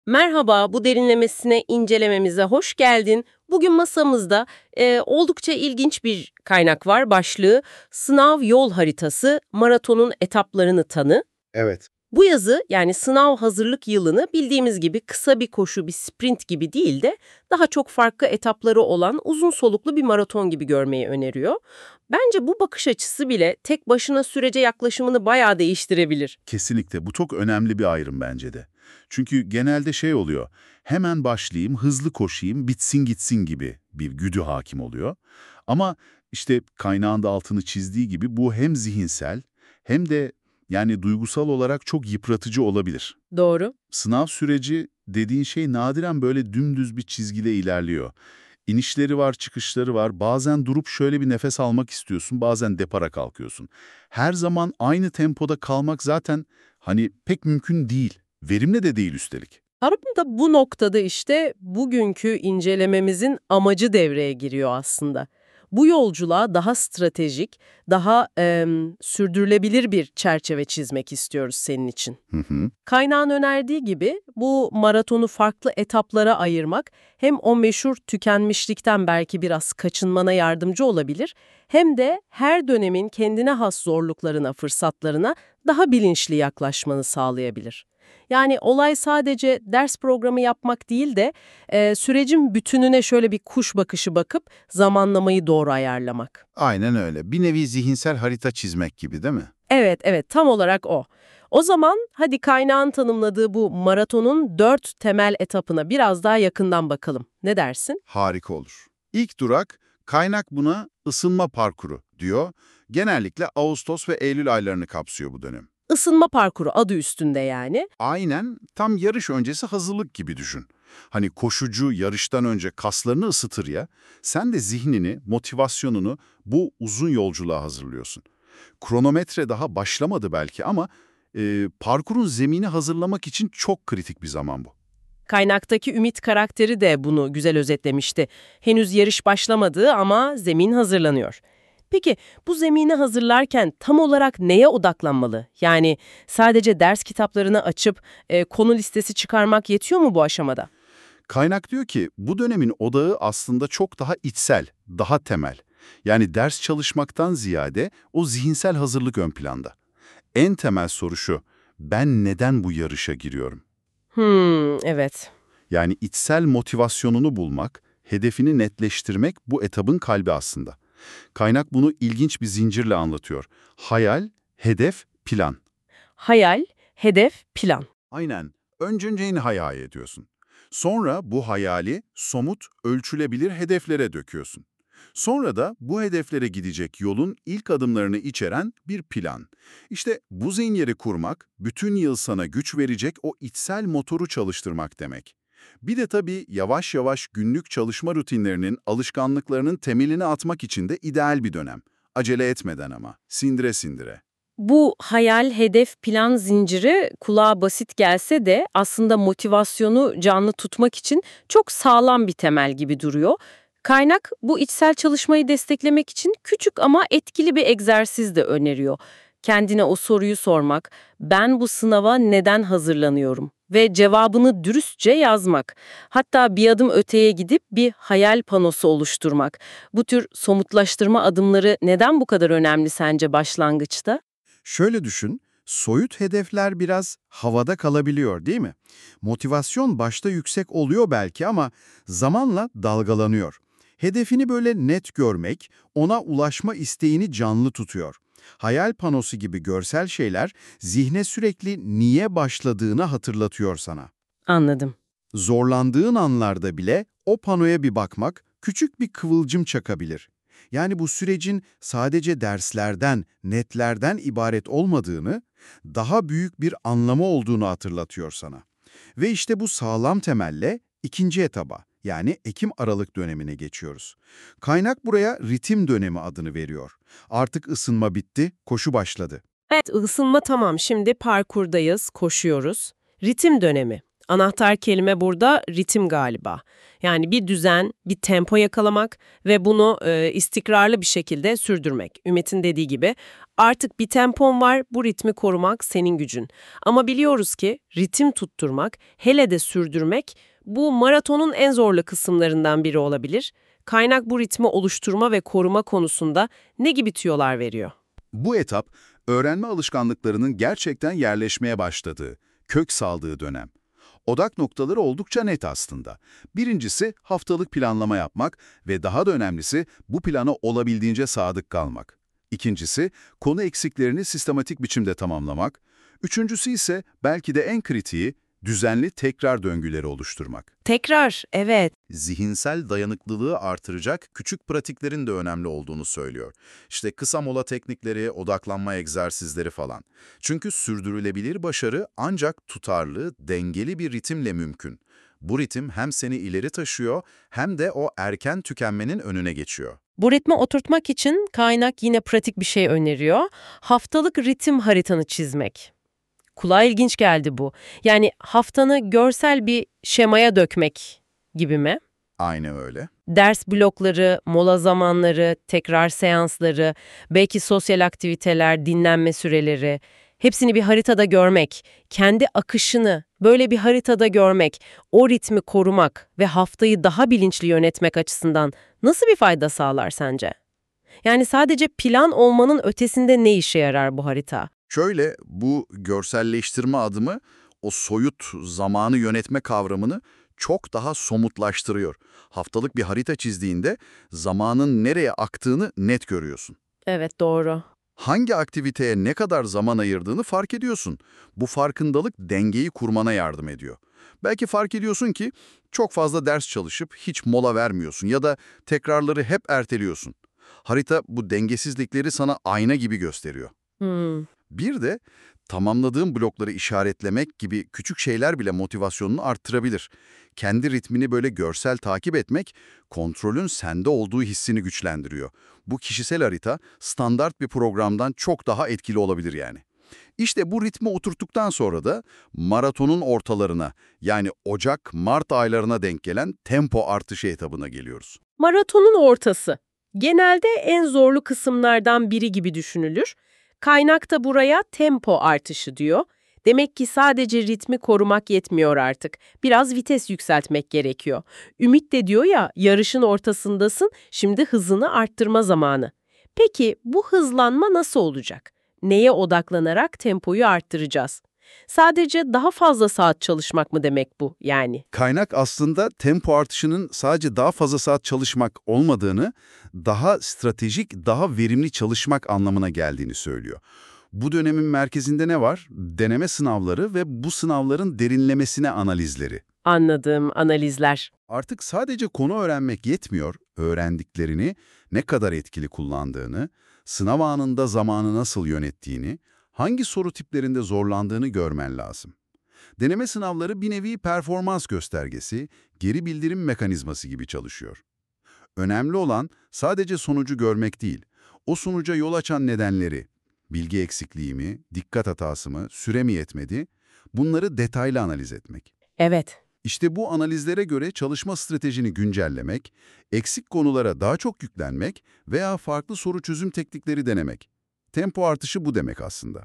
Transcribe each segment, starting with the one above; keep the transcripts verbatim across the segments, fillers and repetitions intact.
Merhaba, bu derinlemesine incelememize hoş geldin. Bugün masamızda e, oldukça ilginç bir kaynak var. Başlığı Sınav Yol Haritası, Maratonun Etaplarını Tanı. Evet. Bu yazı yani sınav hazırlık yılını bildiğimiz gibi kısa bir koşu, bir sprint gibi değil de daha çok farklı etapları olan uzun soluklu bir maraton gibi görmeyi öneriyor. Bence bu bakış açısı bile tek başına sürece yaklaşımını bayağı değiştirebilir. Kesinlikle bu çok önemli bir ayrım bence de. Çünkü genelde şey oluyor, hemen başlayayım, hızlı koşayım, bitsin gitsin gibi bir güdü hakim oluyor. Ama işte kaynağında altını çizdiği gibi bu hem zihinsel hem de yani duygusal olarak çok yıpratıcı olabilir. Doğru. Sınav süreci dediğin şey nadiren böyle dümdüz bir çizgide ilerliyor. İnişleri var, çıkışları var. Bazen durup şöyle bir nefes almak istiyorsun, bazen depara kalkıyorsun. Her zaman aynı tempoda kalmak zaten hani pek mümkün değil. Verimli de değil üstelik. Tam da bu noktada işte bugünkü incelememizin amacı devreye giriyor aslında. Bu yolculuğa daha stratejik, daha em, sürdürülebilir bir çerçeve çizmek istiyoruz senin için. Hı hı. Kaynağın önerdiği gibi bu maratonu farklı etaplara ayırmak hem o meşhur tükenmişlikten belki biraz kaçınmana yardımcı olabilir, hem de her dönemin kendine has zorluklarına, fırsatlarına daha bilinçli yaklaşmanı sağlayabilir. Yani olay sadece ders programı yapmak değil de e, sürecin bütününe şöyle bir kuş bakışı bakıp zamanlamayı doğru ayarlamak. Aynen öyle. Bir nevi zihinsel harita çizmek gibi değil mi? Evet, evet, tam olarak o. O zaman hadi kaynağın tanımladığı bu maratonun dört temel etapına biraz daha yakından bakalım. Ne dersin? Harika olur. İlk durak, kaynak buna ısınma parkuru diyor. Genellikle Ağustos ve Eylül aylarını kapsıyor bu dönem. Isınma parkuru adı üstünde yani. Aynen tam yarış öncesi hazırlık gibi düşün. Hani koşucu yarıştan önce kaslarını ısıtır ya, sen de zihnini, motivasyonunu bu uzun yolculuğa hazırlıyorsun. Kronometre daha başlamadı belki ama e, parkurun zemini hazırlamak için çok kritik bir zaman bu. Kaynaktaki Ümit karakteri de bunu güzel özetlemişti. Henüz yarış başlamadı ama zemin hazırlanıyor. Peki bu zemini hazırlarken tam olarak neye odaklanmalı? Yani sadece ders kitaplarını açıp e, konu listesi çıkarmak yetiyor mu bu aşamada? Kaynak diyor ki bu dönemin odağı aslında çok daha içsel, daha temel. Yani ders çalışmaktan ziyade o zihinsel hazırlık ön planda. En temel soru şu, ben neden bu yarışa giriyorum? Hmm, evet. Yani içsel motivasyonunu bulmak, hedefini netleştirmek bu etabın kalbi aslında. Kaynak bunu ilginç bir zincirle anlatıyor. Hayal, hedef, plan. Hayal, hedef, plan. Aynen. Önce neyini hayal ediyorsun? Sonra bu hayali somut, ölçülebilir hedeflere döküyorsun. Sonra da bu hedeflere gidecek yolun ilk adımlarını içeren bir plan. İşte bu zinciri kurmak, bütün yıl sana güç verecek o içsel motoru çalıştırmak demek. Bir de tabii yavaş yavaş günlük çalışma rutinlerinin, alışkanlıklarının temelini atmak için de ideal bir dönem. Acele etmeden ama, sindire sindire. Bu hayal, hedef, plan zinciri kulağa basit gelse de aslında motivasyonu canlı tutmak için çok sağlam bir temel gibi duruyor. Kaynak bu içsel çalışmayı desteklemek için küçük ama etkili bir egzersiz de öneriyor. Kendine o soruyu sormak, ben bu sınava neden hazırlanıyorum? Ve cevabını dürüstçe yazmak. Hatta bir adım öteye gidip bir hayal panosu oluşturmak. Bu tür somutlaştırma adımları neden bu kadar önemli sence başlangıçta? Şöyle düşün, soyut hedefler biraz havada kalabiliyor değil mi? Motivasyon başta yüksek oluyor belki ama zamanla dalgalanıyor. Hedefini böyle net görmek, ona ulaşma isteğini canlı tutuyor. Hayal panosu gibi görsel şeyler zihne sürekli niye başladığını hatırlatıyor sana. Anladım. Zorlandığın anlarda bile o panoya bir bakmak küçük bir kıvılcım çakabilir. Yani bu sürecin sadece derslerden, netlerden ibaret olmadığını, daha büyük bir anlamı olduğunu hatırlatıyor sana. Ve işte bu sağlam temelle ikinci etaba, yani Ekim-Aralık dönemine geçiyoruz. Kaynak buraya ritim dönemi adını veriyor. Artık ısınma bitti, koşu başladı. Evet, ısınma tamam. Şimdi parkurdayız, koşuyoruz. Ritim dönemi. Anahtar kelime burada ritim galiba. Yani bir düzen, bir tempo yakalamak ve bunu e, istikrarlı bir şekilde sürdürmek. Ümit'in dediği gibi artık bir tempon var, bu ritmi korumak senin gücün. Ama biliyoruz ki ritim tutturmak, hele de sürdürmek bu maratonun en zorlu kısımlarından biri olabilir. Kaynak bu ritmi oluşturma ve koruma konusunda ne gibi tüyolar veriyor? Bu etap, öğrenme alışkanlıklarının gerçekten yerleşmeye başladığı, kök saldığı dönem. Odak noktaları oldukça net aslında. Birincisi haftalık planlama yapmak ve daha da önemlisi bu plana olabildiğince sadık kalmak. İkincisi konu eksiklerini sistematik biçimde tamamlamak. Üçüncüsü ise belki de en kritiği düzenli tekrar döngüleri oluşturmak. Tekrar, evet. Zihinsel dayanıklılığı artıracak küçük pratiklerin de önemli olduğunu söylüyor. İşte kısa mola teknikleri, odaklanma egzersizleri falan. Çünkü sürdürülebilir başarı ancak tutarlı, dengeli bir ritimle mümkün. Bu ritim hem seni ileri taşıyor hem de o erken tükenmenin önüne geçiyor. Bu ritmi oturtmak için kaynak yine pratik bir şey öneriyor. Haftalık ritim haritanı çizmek. Kulağa ilginç geldi bu. Yani haftanı görsel bir şemaya dökmek gibi mi? Aynı öyle. Ders blokları, mola zamanları, tekrar seansları, belki sosyal aktiviteler, dinlenme süreleri, hepsini bir haritada görmek, kendi akışını böyle bir haritada görmek, o ritmi korumak ve haftayı daha bilinçli yönetmek açısından nasıl bir fayda sağlar sence? Yani sadece plan olmanın ötesinde ne işe yarar bu harita? Şöyle, bu görselleştirme adımı o soyut zamanı yönetme kavramını çok daha somutlaştırıyor. Haftalık bir harita çizdiğinde zamanın nereye aktığını net görüyorsun. Evet, doğru. Hangi aktiviteye ne kadar zaman ayırdığını fark ediyorsun. Bu farkındalık dengeyi kurmana yardım ediyor. Belki fark ediyorsun ki çok fazla ders çalışıp hiç mola vermiyorsun ya da tekrarları hep erteliyorsun. Harita bu dengesizlikleri sana ayna gibi gösteriyor. Hmm. Bir de tamamladığın blokları işaretlemek gibi küçük şeyler bile motivasyonunu arttırabilir. Kendi ritmini böyle görsel takip etmek, kontrolün sende olduğu hissini güçlendiriyor. Bu kişisel harita standart bir programdan çok daha etkili olabilir yani. İşte bu ritmi oturttuktan sonra da maratonun ortalarına, yani Ocak-Mart aylarına denk gelen tempo artışı etabına geliyoruz. Maratonun ortası. Genelde en zorlu kısımlardan biri gibi düşünülür. Kaynak da buraya tempo artışı diyor. Demek ki sadece ritmi korumak yetmiyor artık. Biraz vites yükseltmek gerekiyor. Ümit de diyor ya, yarışın ortasındasın, şimdi hızını arttırma zamanı. Peki bu hızlanma nasıl olacak? Neye odaklanarak tempoyu arttıracağız? Sadece daha fazla saat çalışmak mı demek bu yani? Kaynak aslında tempo artışının sadece daha fazla saat çalışmak olmadığını, daha stratejik, daha verimli çalışmak anlamına geldiğini söylüyor. Bu dönemin merkezinde ne var? Deneme sınavları ve bu sınavların derinlemesine analizleri. Anladığım analizler. Artık sadece konu öğrenmek yetmiyor, öğrendiklerini ne kadar etkili kullandığını, sınav anında zamanı nasıl yönettiğini, hangi soru tiplerinde zorlandığını görmen lazım. Deneme sınavları bir nevi performans göstergesi, geri bildirim mekanizması gibi çalışıyor. Önemli olan sadece sonucu görmek değil, o sonuca yol açan nedenleri, bilgi eksikliği mi, dikkat hatası mı, süre mi yetmedi, bunları detaylı analiz etmek. Evet. İşte bu analizlere göre çalışma stratejini güncellemek, eksik konulara daha çok yüklenmek veya farklı soru çözüm teknikleri denemek. Tempo artışı bu demek aslında.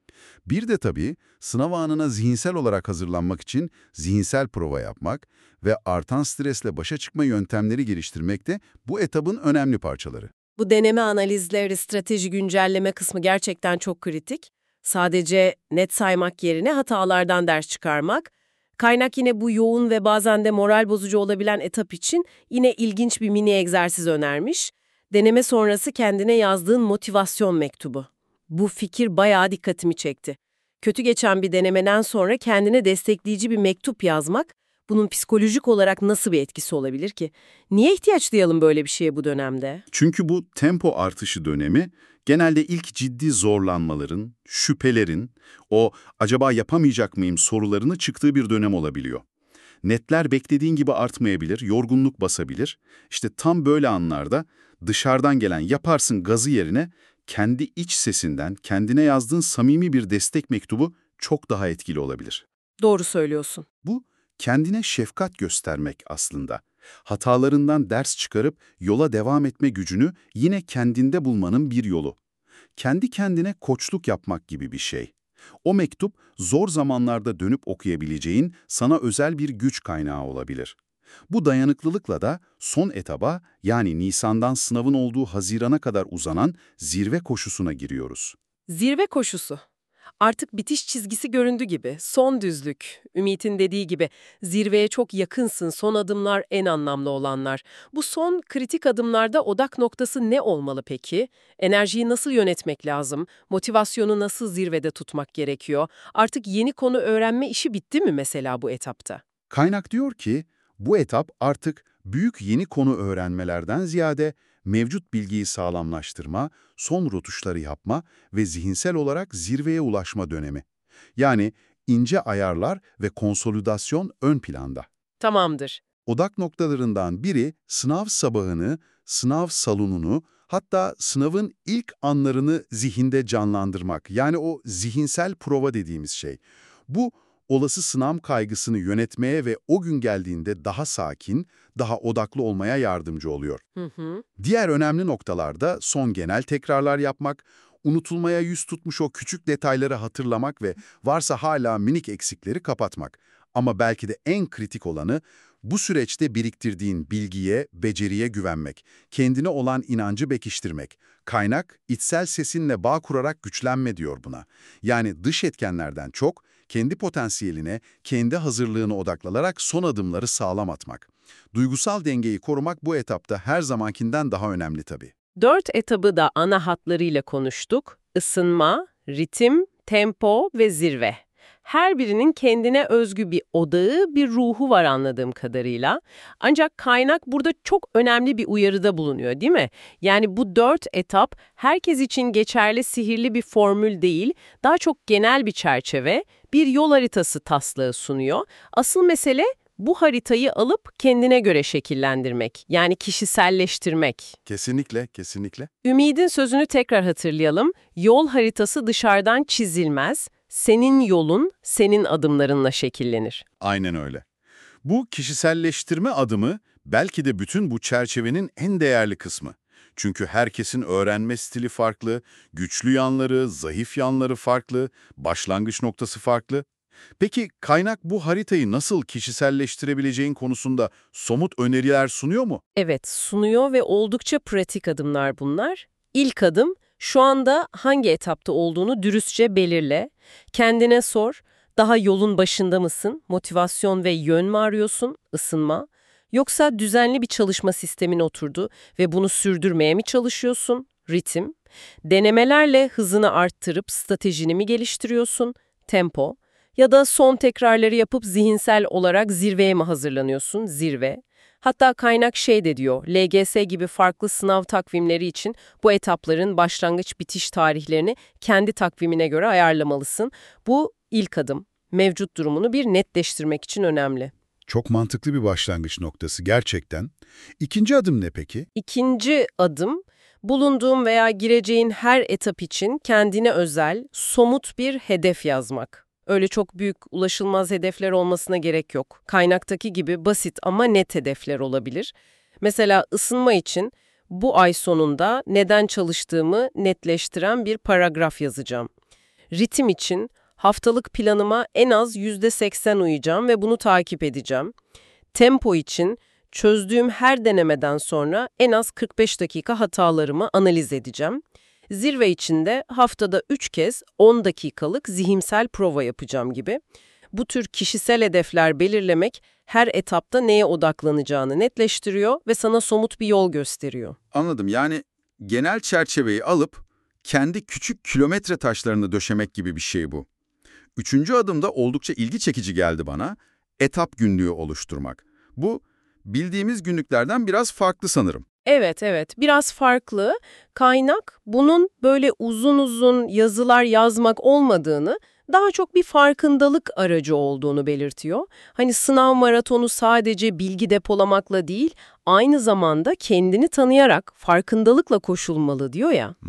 Bir de tabii sınav anına zihinsel olarak hazırlanmak için zihinsel prova yapmak ve artan stresle başa çıkma yöntemleri geliştirmek de bu etabın önemli parçaları. Bu deneme analizleri, strateji güncelleme kısmı gerçekten çok kritik. Sadece net saymak yerine hatalardan ders çıkarmak. Kaynak yine bu yoğun ve bazen de moral bozucu olabilen etap için yine ilginç bir mini egzersiz önermiş. Deneme sonrası kendine yazdığın motivasyon mektubu. Bu fikir bayağı dikkatimi çekti. Kötü geçen bir denemeden sonra kendine destekleyici bir mektup yazmak, bunun psikolojik olarak nasıl bir etkisi olabilir ki? Niye ihtiyaç duyalım böyle bir şeye bu dönemde? Çünkü bu tempo artışı dönemi genelde ilk ciddi zorlanmaların, şüphelerin, o acaba yapamayacak mıyım sorularını çıktığı bir dönem olabiliyor. Netler beklediğin gibi artmayabilir, yorgunluk basabilir. İşte tam böyle anlarda dışarıdan gelen yaparsın gazı yerine kendi iç sesinden kendine yazdığın samimi bir destek mektubu çok daha etkili olabilir. Doğru söylüyorsun. Bu Kendine şefkat göstermek aslında. Hatalarından ders çıkarıp yola devam etme gücünü yine kendinde bulmanın bir yolu. Kendi kendine koçluk yapmak gibi bir şey. O mektup zor zamanlarda dönüp okuyabileceğin sana özel bir güç kaynağı olabilir. Bu dayanıklılıkla da son etaba, yani Nisan'dan sınavın olduğu Haziran'a kadar uzanan zirve koşusuna giriyoruz. Zirve koşusu. Artık bitiş çizgisi göründü gibi. Son düzlük. Ümit'in dediği gibi zirveye çok yakınsın, son adımlar en anlamlı olanlar. Bu son kritik adımlarda odak noktası ne olmalı peki? Enerjiyi nasıl yönetmek lazım? Motivasyonu nasıl zirvede tutmak gerekiyor? Artık yeni konu öğrenme işi bitti mi mesela bu etapta? Kaynak diyor ki, bu etap artık büyük yeni konu öğrenmelerden ziyade mevcut bilgiyi sağlamlaştırma, son rotuşları yapma ve zihinsel olarak zirveye ulaşma dönemi. Yani ince ayarlar ve konsolidasyon ön planda. Tamamdır. Odak noktalarından biri sınav sabahını, sınav salonunu, hatta sınavın ilk anlarını zihinde canlandırmak. Yani o zihinsel prova dediğimiz şey. Bu, olası sınav kaygısını yönetmeye ve o gün geldiğinde daha sakin, daha odaklı olmaya yardımcı oluyor. Hı hı. Diğer önemli noktalarda son genel tekrarlar yapmak, unutulmaya yüz tutmuş o küçük detayları hatırlamak ve varsa hala minik eksikleri kapatmak. Ama belki de en kritik olanı, bu süreçte biriktirdiğin bilgiye, beceriye güvenmek, kendine olan inancı pekiştirmek. Kaynak, içsel sesinle bağ kurarak güçlenme diyor buna. Yani dış etkenlerden çok, kendi potansiyeline, kendi hazırlığına odaklanarak son adımları sağlam atmak. Duygusal dengeyi korumak bu etapta her zamankinden daha önemli tabii. Dört etabı da ana hatlarıyla konuştuk. Isınma, ritim, tempo ve zirve. Her birinin kendine özgü bir odağı, bir ruhu var anladığım kadarıyla. Ancak kaynak burada çok önemli bir uyarıda bulunuyor, değil mi? Yani bu dört etap herkes için geçerli sihirli bir formül değil, daha çok genel bir çerçeve, bir yol haritası taslağı sunuyor. Asıl mesele bu haritayı alıp kendine göre şekillendirmek, yani kişiselleştirmek. Kesinlikle, kesinlikle. Ümid'in sözünü tekrar hatırlayalım. Yol haritası dışarıdan çizilmez. Senin yolun, senin adımlarınla şekillenir. Aynen öyle. Bu kişiselleştirme adımı belki de bütün bu çerçevenin en değerli kısmı. Çünkü herkesin öğrenme stili farklı, güçlü yanları, zayıf yanları farklı, başlangıç noktası farklı. Peki kaynak bu haritayı nasıl kişiselleştirebileceğin konusunda somut öneriler sunuyor mu? Evet, sunuyor ve oldukça pratik adımlar bunlar. İlk adım, şu anda hangi etapta olduğunu dürüstçe belirle. Kendine sor, daha yolun başında mısın? Motivasyon ve yön mü arıyorsun? Isınma. Yoksa düzenli bir çalışma sistemin oturdu ve bunu sürdürmeye mi çalışıyorsun? Ritim. Denemelerle hızını arttırıp stratejini mi geliştiriyorsun? Tempo. Ya da son tekrarları yapıp zihinsel olarak zirveye mi hazırlanıyorsun? Zirve. Hatta kaynak şey de diyor, L G S gibi farklı sınav takvimleri için bu etapların başlangıç bitiş tarihlerini kendi takvimine göre ayarlamalısın. Bu ilk adım. Mevcut durumunu bir netleştirmek için önemli. Çok mantıklı bir başlangıç noktası gerçekten. İkinci adım ne peki? İkinci adım, bulunduğun veya gireceğin her etap için kendine özel, somut bir hedef yazmak. Öyle çok büyük, ulaşılmaz hedefler olmasına gerek yok. Kaynaktaki gibi basit ama net hedefler olabilir. Mesela ısınma için bu ay sonunda neden çalıştığımı netleştiren bir paragraf yazacağım. Ritim için haftalık planıma en az yüzde seksen uyacağım ve bunu takip edeceğim. Tempo için çözdüğüm her denemeden sonra en az kırk beş dakika hatalarımı analiz edeceğim. Zirve içinde haftada üç kez on dakikalık zihinsel prova yapacağım gibi. Bu tür kişisel hedefler belirlemek her etapta neye odaklanacağını netleştiriyor ve sana somut bir yol gösteriyor. Anladım. Yani genel çerçeveyi alıp kendi küçük kilometre taşlarını döşemek gibi bir şey bu. Üçüncü adımda oldukça ilgi çekici geldi bana. Etap günlüğü oluşturmak. Bu bildiğimiz günlüklerden biraz farklı sanırım. Evet, evet. Biraz farklı. Kaynak bunun böyle uzun uzun yazılar yazmak olmadığını, daha çok bir farkındalık aracı olduğunu belirtiyor. Hani sınav maratonu sadece bilgi depolamakla değil, aynı zamanda kendini tanıyarak farkındalıkla koşulmalı diyor ya. Hı hı.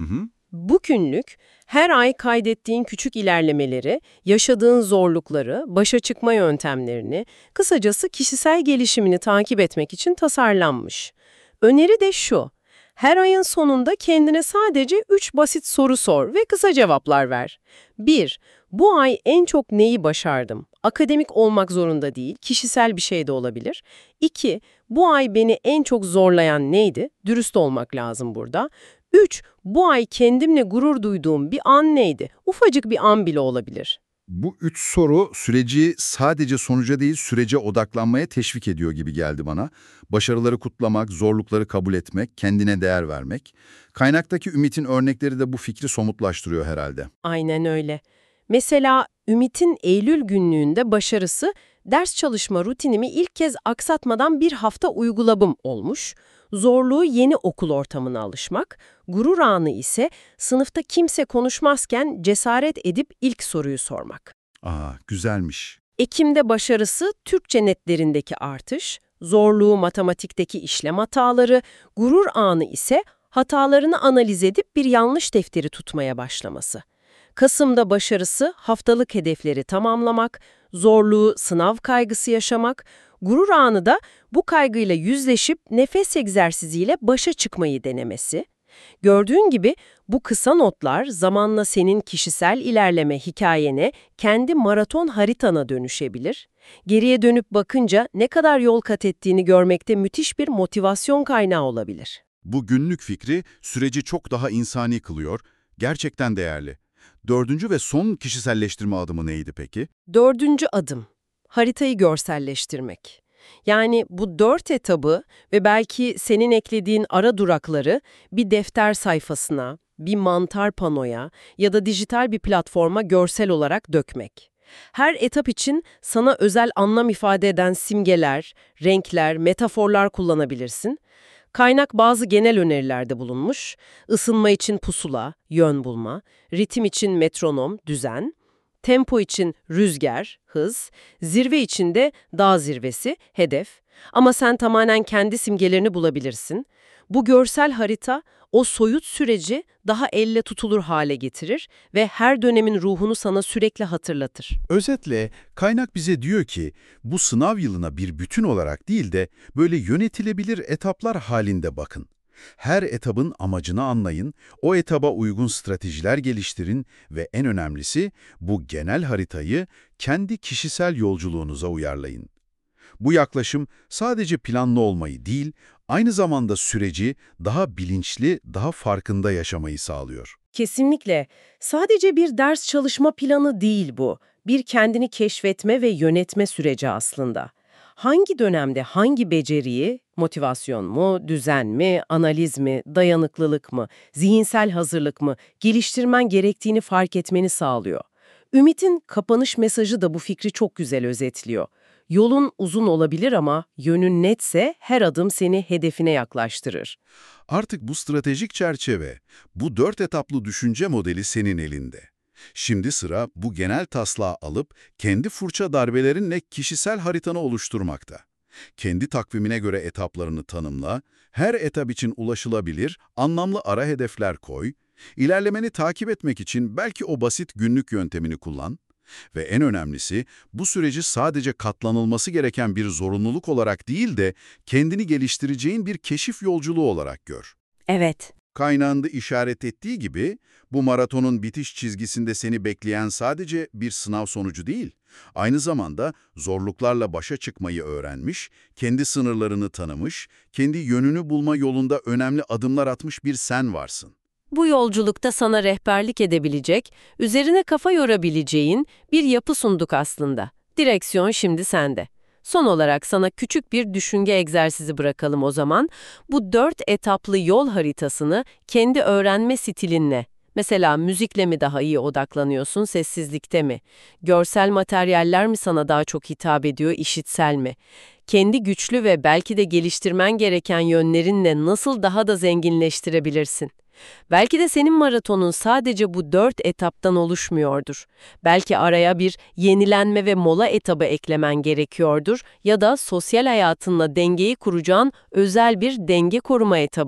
Bu günlük, her ay kaydettiğin küçük ilerlemeleri, yaşadığın zorlukları, başa çıkma yöntemlerini, kısacası kişisel gelişimini takip etmek için tasarlanmış. Öneri de şu: her ayın sonunda kendine sadece üç basit soru sor ve kısa cevaplar ver. bir. Bu ay en çok neyi başardım? Akademik olmak zorunda değil, kişisel bir şey de olabilir. iki. Bu ay beni en çok zorlayan neydi? Dürüst olmak lazım burada. üç. Bu ay kendimle gurur duyduğum bir an neydi? Ufacık bir an bile olabilir. Bu üç soru süreci sadece sonuca değil sürece odaklanmaya teşvik ediyor gibi geldi bana. Başarıları kutlamak, zorlukları kabul etmek, kendine değer vermek. Kaynaktaki Ümit'in örnekleri de bu fikri somutlaştırıyor herhalde. Aynen öyle. Mesela Ümit'in Eylül günlüğünde başarısı, ders çalışma rutinimi ilk kez aksatmadan bir hafta uygulabım olmuş. Zorluğu yeni okul ortamına alışmak, gurur anı ise sınıfta kimse konuşmazken cesaret edip ilk soruyu sormak. Aa, güzelmiş. Ekim'de başarısı Türkçe netlerindeki artış, zorluğu matematikteki işlem hataları, gurur anı ise hatalarını analiz edip bir yanlış defteri tutmaya başlaması. Kasım'da başarısı haftalık hedefleri tamamlamak, zorluğu sınav kaygısı yaşamak, gurur anı da bu kaygıyla yüzleşip nefes egzersiziyle başa çıkmayı denemesi. Gördüğün gibi bu kısa notlar zamanla senin kişisel ilerleme hikayene, kendi maraton haritana dönüşebilir. Geriye dönüp bakınca ne kadar yol kat ettiğini görmekte müthiş bir motivasyon kaynağı olabilir. Bu günlük fikri süreci çok daha insani kılıyor, gerçekten değerli. Dördüncü ve son kişiselleştirme adımı neydi peki? Dördüncü adım, haritayı görselleştirmek. Yani bu dört etabı ve belki senin eklediğin ara durakları bir defter sayfasına, bir mantar panoya ya da dijital bir platforma görsel olarak dökmek. Her etap için sana özel anlam ifade eden simgeler, renkler, metaforlar kullanabilirsin. Kaynak bazı genel önerilerde bulunmuş. Isınma için pusula, yön bulma, ritim için metronom, düzen, tempo için rüzgar, hız, zirve için de dağ zirvesi, hedef. Ama sen tamamen kendi simgelerini bulabilirsin. Bu görsel harita o soyut süreci daha elle tutulur hale getirir ve her dönemin ruhunu sana sürekli hatırlatır. Özetle kaynak bize diyor ki bu sınav yılına bir bütün olarak değil de böyle yönetilebilir etaplar halinde bakın. Her etabın amacını anlayın, o etaba uygun stratejiler geliştirin ve en önemlisi bu genel haritayı kendi kişisel yolculuğunuza uyarlayın. Bu yaklaşım sadece planlı olmayı değil, aynı zamanda süreci daha bilinçli, daha farkında yaşamayı sağlıyor. Kesinlikle. Sadece bir ders çalışma planı değil bu. Bir kendini keşfetme ve yönetme süreci aslında. Hangi dönemde hangi beceriyi, motivasyon mu, düzen mi, analiz mi, dayanıklılık mı, zihinsel hazırlık mı geliştirmen gerektiğini fark etmeni sağlıyor. Ümit'in kapanış mesajı da bu fikri çok güzel özetliyor. Yolun uzun olabilir ama yönün netse her adım seni hedefine yaklaştırır. Artık bu stratejik çerçeve, bu dört etaplı düşünce modeli senin elinde. Şimdi sıra bu genel taslağı alıp kendi fırça darbelerinle kişisel haritanı oluşturmakta. Kendi takvimine göre etaplarını tanımla, her etap için ulaşılabilir, anlamlı ara hedefler koy, ilerlemeni takip etmek için belki o basit günlük yöntemini kullan ve en önemlisi bu süreci sadece katlanılması gereken bir zorunluluk olarak değil de kendini geliştireceğin bir keşif yolculuğu olarak gör. Evet. Kaynağında işaret ettiği gibi, bu maratonun bitiş çizgisinde seni bekleyen sadece bir sınav sonucu değil, aynı zamanda zorluklarla başa çıkmayı öğrenmiş, kendi sınırlarını tanımış, kendi yönünü bulma yolunda önemli adımlar atmış bir sen varsın. Bu yolculukta sana rehberlik edebilecek, üzerine kafa yorabileceğin bir yapı sunduk aslında. Direksiyon şimdi sende. Son olarak sana küçük bir düşünce egzersizi bırakalım o zaman. Bu dört etaplı yol haritasını kendi öğrenme stilinle, mesela müzikle mi daha iyi odaklanıyorsun, sessizlikte mi? Görsel materyaller mi sana daha çok hitap ediyor, işitsel mi? Kendi güçlü ve belki de geliştirmen gereken yönlerinle nasıl daha da zenginleştirebilirsin? Belki de senin maratonun sadece bu dört etaptan oluşmuyordur. Belki araya bir yenilenme ve mola etabı eklemen gerekiyordur ya da sosyal hayatınla dengeyi kuracağın özel bir denge koruma etabı.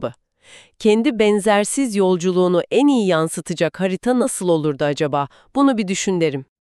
Kendi benzersiz yolculuğunu en iyi yansıtacak harita nasıl olurdu acaba? Bunu bir düşün derim.